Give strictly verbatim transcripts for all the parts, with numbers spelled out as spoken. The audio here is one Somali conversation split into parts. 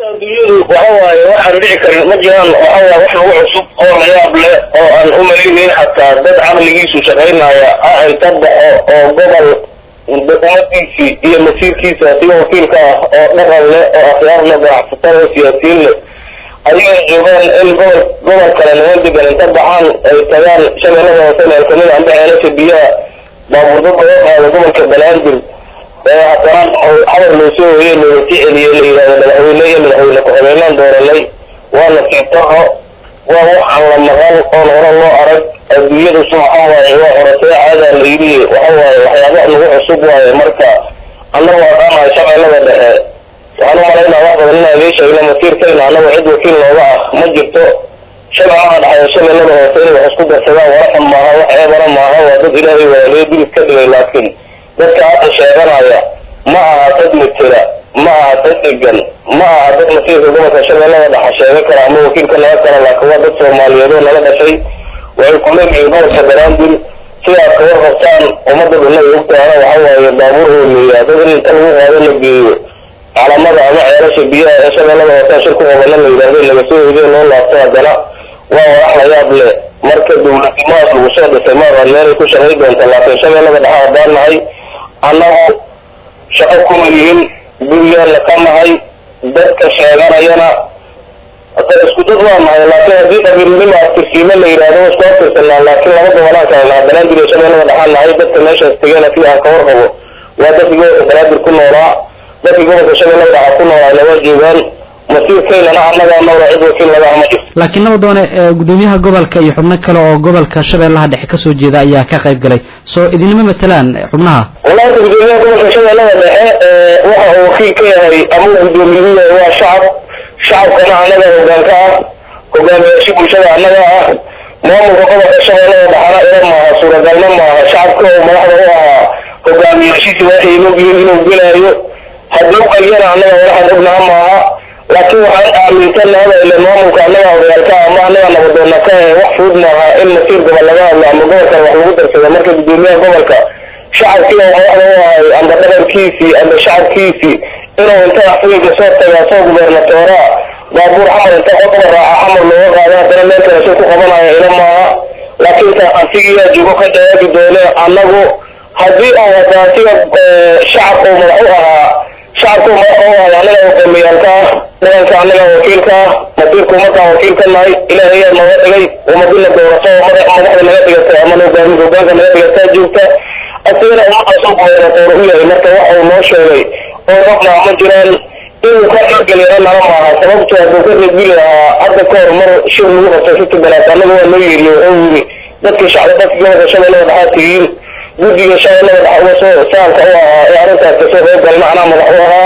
الدنيا وهو واحد ذكر مجال وهو واحد وعصب أو غياب له أو أن أمرين حتى بدأ عمل يجيس وشغلنا يا يتبع أو قبل بقوتي هي مسير كيسة تيجي وكيل كا أو نقل له أو أخيار له بعثة سياسيين أيه جبال الجبل جبل كان الهند كان يتبع عن التيار شغلنا وسنا الكمين عند عيالات البيئة بموضوع هذا جبل كبلاندل أطراف حول المسؤول هي المسيء اللي اللي الأولية من الأولى كهذين دور اللي وأنا في طه وهو على المغال قال ورا الله أرد الدنيا سبحانه وتعالى هذا اللي وهو وحياة نوح الصبح مركا الله وأنا شاء الله ده وأنا مرينا واحد منا ليش إلى مسير كنا أنا وعد وكيل الله مجبته شبع واحد حيشمل الله وسير وحسب السماء ورحم معه وحياة ما هو ضد إلهي وإلهي بالكذب لكن dadka hadda sheeganaya ma aha dad mitira ma aha dad degan ma aha dad masiirka gobolka shabeellada dhexe sheega kara ama wakiilka laga kala laakiin waa dad Soomaaliyeed oo nala dhashay way ku leeyihiin gobolka Banaadir si ay ka warqabtaan ummadda dhanna ay ogtahay waxa waaye baabuur oo leeyahay dad inta lagu qaado la geeyo calaamada ama ceelasha biyaha ee shabeellada wata shirku gobolka la yiraahdo laga soo yeeyo loo laabto hadana waa wax la yaab leh marka dawladda ma lagu soo dhisay ma raalli ku shaqeey doonta laakiin shabeellada dhexe baanahay أنه شقكم اليوم دنيا لكمهاي ذاتك شاغانا ينا أتسكتوا ما لكن هذه تبين لما ترسيم اللي يرادوا سكوت ترسلنا لكن لا بد ولا كلا بلاد الشمال والحال هاي ذاتك ماشى استجانا فيها كورهو وذاتك جو بلاد الكل وراء ذاتك جو الشمال والحال على وجهان مسير كيل أنا عمدا ما رأيت وكيل ولا عمدا لكن لو دون قدوميها قبل كي يحبنا كلا قبل كشبه الله ده حكسو جدا إياه كقيب قلي سو إذا لما مثلا حبناها والله قدوميها قبل كشبه الله ده وهو وكيل كي هاي أمو قدوميها هو الشعب شعب كنا عنا وقال كا وقال يشوف شبه عنا ما هو قبل كشبه الله ده حنا إلى ما صورة قالنا ما شعب كه ما هو وقال يشوف واحد ينوب ينوب بلا يو هذا قينا عنا وراح نبنا معها لكن waxaan aaminsannahay ilaa maamulka anaga horyaalka ama anaga nabadoono ka wax fudud ma aha in masiir gobol laga hadlo ama gobolka wax lagu darsado marka gudoomiyaha gobolka shacabkii waxa uu yahay amba dhabarkiisii amba shacabkiisii inuu inta xafiiska soo tagaa soo gubernatoora baabuur xamar inta qodobka raaca xamar loo qaado hadana meel kale soo ku qabanaya ila maaha laakiin ta antigiya joogo ka dhawaadi doona anagu hadii aan wadaasiga shacabku madaxu ahaa شعبكم ما هو يعني لو ميانكا لو كان له وكيلكا مديركم ما كان وكيلكا ناي إلى هي المواطنين ومدينة دورته ومدينة مدينة مدينة أمانة وجامع وجامع مدينة جوكا أصير ما أصاب على طورية إنك واحد ما شيء وربنا عمجران إنه كان يقول لنا ما سببت أبوك يقول هذا كور مر شو هو تصير بلا أنا هو نير يومي ذكر شعبك جوا شمال الحاتين بدي إن شاء الله الحوسة سال هو يعني تسوق بالمعنى ملحوها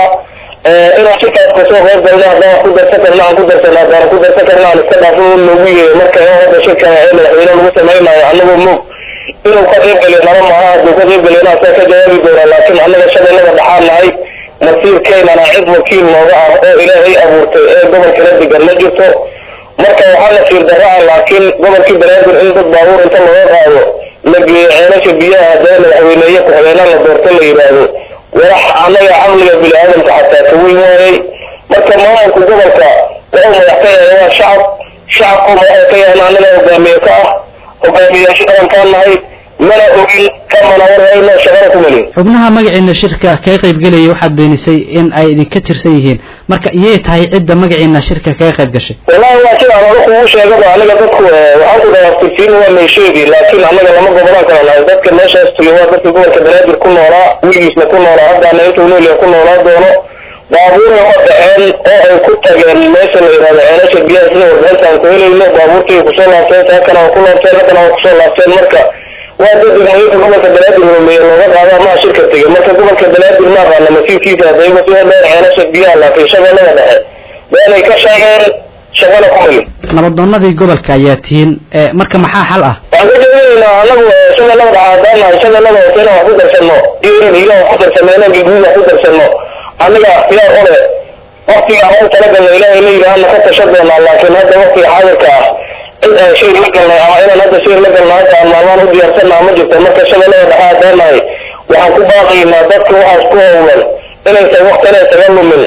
إلى شكل تسوق بالله ده كده سكر نعم كده سلا ده كده سكر نعم السبعون نوية مركز هذا شكل إلى إلى المسلمين يعلموا منه إلى قريب إلى نرى معاه وقريب إلى ناس كده يدور لكن أنا شد الله بحال هاي نصير كين أنا عضو وكيل موضوع إلى هي أبو قبل كده بجلجته مركز وحنا في الدراع لكن قبل كده بلاد عند الضرورة أنت ما يقعوا لقي عينك بيها دائما الأولية وحيانا لدورت اللي يبادو وراح علي عملي بالآدم حتى توي هاي مركب ما يكون قبلك وهم يحتاج هو الشعب شعبكم يحتاج أن أنا وقاميكا وقامية شكرا كان هاي ملا أقول كما نور هاي ما شغلكم لي حبناها مقعين الشركة كي قيب قلي واحد بين سي إن أي كتر سيهين مركب ييت هاي عدة مقعين الشركة كي قيب قشي والله هو كده أنا أروح وش يقضى أنا قدك وحاطه ده يفتين هو اللي يشيدي لكن أنا لما قبلك أنا ذاتك الناس يستويوا ذاتك جوه كبلاد يكون وراء ويجيس نكون وراء هذا أنا يتونوا اللي يكون وراء دونه بابور يوقع عين أو كنت جان الناس اللي إذا عيناش البيئة سنة وغلت عن كل اللي بابور كي يقصوا الله سنة كان وكل الله سنة كان وقصوا الله سنة مركب وهذا المهم جوه كبلاد الموضوع هذا مع شركة تيجي مركب جوه كبلاد المرة لما في كذا دايما فيها ما عيناش البيئة لكن شغلة ده ده كشغل شغلة كاملة nabaddoonnadii gobolka ayaa tihiin marka maxaa xal ah waxaan anagu shabeellada caadana shabeellada hoosena wax ku darsano iyo iyo wax ku darsanayna gudniga ku darsano anaga yaa ole waqtiga aan talagalno ilaahay leeyahay ka tashadana laakiin hadda waqtiga xaadirka ah in ay shay la galnay ama in hadda shay la galnay hadda maalmaan u diyaarsanaa ma jirto marka shabeellada caadana waxaan ku baaqaynaa dadka waxaas ku howlan inay tahay waqti inay tahay lumin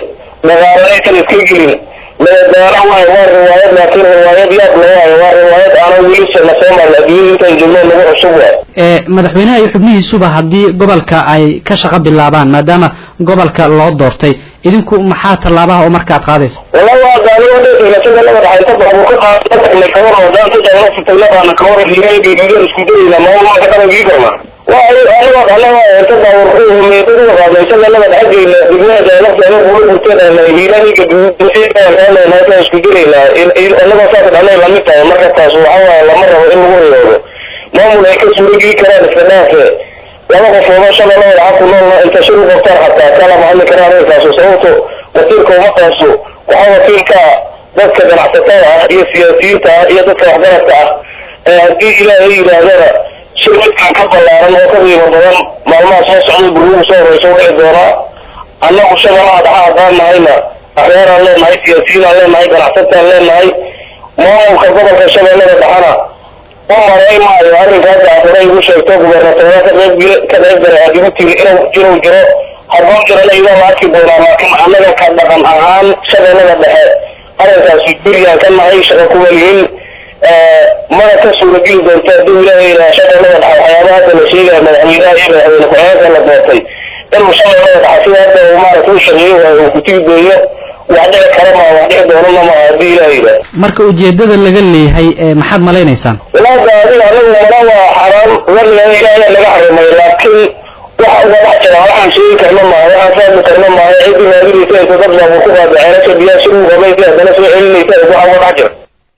magaalada kale iska gelin madadaalo waay waa riwaayad laakiin riwaayad yaab la waayo waa riwaayad aan weli soo Soomaaliya adduunka inta joogno lagu cusub waay ee madaxweynaha iyo xubnihiisuba haddii gobolka ay ka shaqo bilaabaan maadaama gobolka loo doortay idinku maxaa talaabaha oo marka aad qaadayso wallahi waa gaariyo dheer sida la wada haysta baabuur ka qaatay ka hor oo daanta dawlad fitnada ka hor hiireeyay iyo isku dayna ma ma ka qaban karna waa ay waa alla waa inta baabuur uu meedo qaaday sida la wada xageeyna dibna dawlad dawlad uu u tirana hiireeyay gadudayna ana ana isku dayna in annaga saaka dhalay la mid tahay marka taas waxa lama rabo in lagu reebo maamul ay ka suurigi karaan isdhaafay laba qof oo shalay la ku nool inta shir u qabtaan hatta kala macallin karaan taas sababto wasiirka uma qaaso waxa wakiilka dadka ganacsatada ah iyo siyaasiyiinta iyo dadka waxgaradka ah ee hadii ilaahay yiraahdana shirka ka balaaran oo ka qiimo badan maalmaha soo socda buruug soo horeeyay way doonaa annagu shaqada dhaxaan nahayna akhyaar leenahay siyaasiyiin leenahay ganacsatada leenahay maamulka gobolka shabeellada dhaxana ومرأي ما يعرف هذا أفراد وشيطان وبرنامج كذا كذا يقدر يجيبتي إلى جرو جرو هذول جرو لا يبغى ما كبر ما كم أنا كذا كم أهان شغلنا ده أنا كسبيل يا كم عايش كوالين ما كسر جيل ده دولة إلى شغلنا الحياة ولا شيء من عميلة إلى الحياة ولا بطل المشروع هذا حسيت وما رتوش شيء وكتير بيه وعندنا كلام وعندنا دورنا ما هذه إلى marka ujeedada laga leeyahay maxaad maleynaysaan walaa gaari anagu marawa xaraam wala ilaahay laga xarimay laakiin waxa uu wax jira waxaan sheegi karno ma waxa fahmi karno ma cidina ilaahay inta dad lagu ku qaado ceelasha biyaha si uu gabayay hadana soo celinaysa waxa wax jira